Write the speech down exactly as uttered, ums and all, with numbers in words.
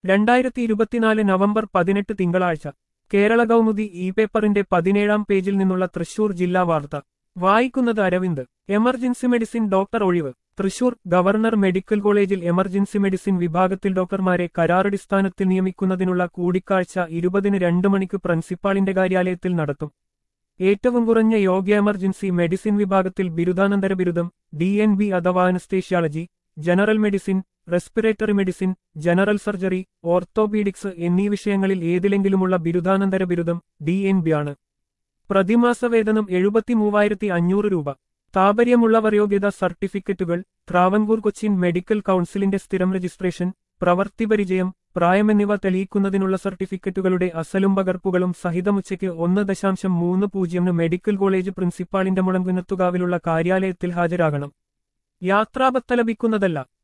രണ്ടായിരത്തി ഇരുപത്തിനാല് നവംബർ പതിനെട്ട് തിങ്കളാഴ്ച കേരള കൗമുദി ഇ പേപ്പറിന്റെ പതിനേഴാം പേജിൽ നിന്നുള്ള തൃശൂർ ജില്ലാ വാർത്ത വായിക്കുന്നത് അരവിന്ദ്. എമർജൻസി മെഡിസിൻ ഡോക്ടർ ഒഴിവ്. തൃശൂർ ഗവർണർ മെഡിക്കൽ കോളേജിൽ എമർജൻസി മെഡിസിൻ വിഭാഗത്തിൽ ഡോക്ടർമാരെ കരാറടിസ്ഥാനത്തിൽ നിയമിക്കുന്നതിനുള്ള കൂടിക്കാഴ്ച ഇരുപതിന് രണ്ട് മണിക്ക് പ്രിൻസിപ്പാളിന്റെ കാര്യാലയത്തിൽ നടത്തും. ഏറ്റവും കുറഞ്ഞ യോഗ്യ എമർജൻസി മെഡിസിൻ വിഭാഗത്തിൽ ബിരുദാനന്തര ബിരുദം, ഡി എൻ ബി അഥവാ anaesthesiology, general medicine, respiratory medicine, general surgery, orthopaedics എന്നീ വിഷയങ്ങളിൽ ഏതിലെങ്കിലുമുള്ള ബിരുദാനന്തര ബിരുദം, ഡി എൻ ബി ആണ്. പ്രതിമാസ വേതനം എഴുപത്തിമൂവായിരത്തി അഞ്ഞൂറ് രൂപ. താപര്യമുള്ളവർ യോഗ്യത സർട്ടിഫിക്കറ്റുകൾ, ട്രാവൻകൂർ കൊച്ചിൻ മെഡിക്കൽ കൗൺസിലിന്റെ സ്ഥിരം രജിസ്ട്രേഷൻ, പ്രവൃത്തിപരിചയം, പ്രായം എന്നിവ തെളിയിക്കുന്നതിനുള്ള സർട്ടിഫിക്കറ്റുകളുടെ അസലും പകർപ്പുകളും സഹിതമുച്ചയ്ക്ക് ഒന്ന് ദശാംശം മൂന്ന് പൂജ്യമിന് മെഡിക്കൽ കോളേജ് പ്രിൻസിപ്പാളിന്റെ മുളങ്കുന്നത്തുകാവിലുള്ള കാര്യാലയത്തിൽ ഹാജരാകണം. യാത്രാഭത്ത ലഭിക്കുന്നതല്ല.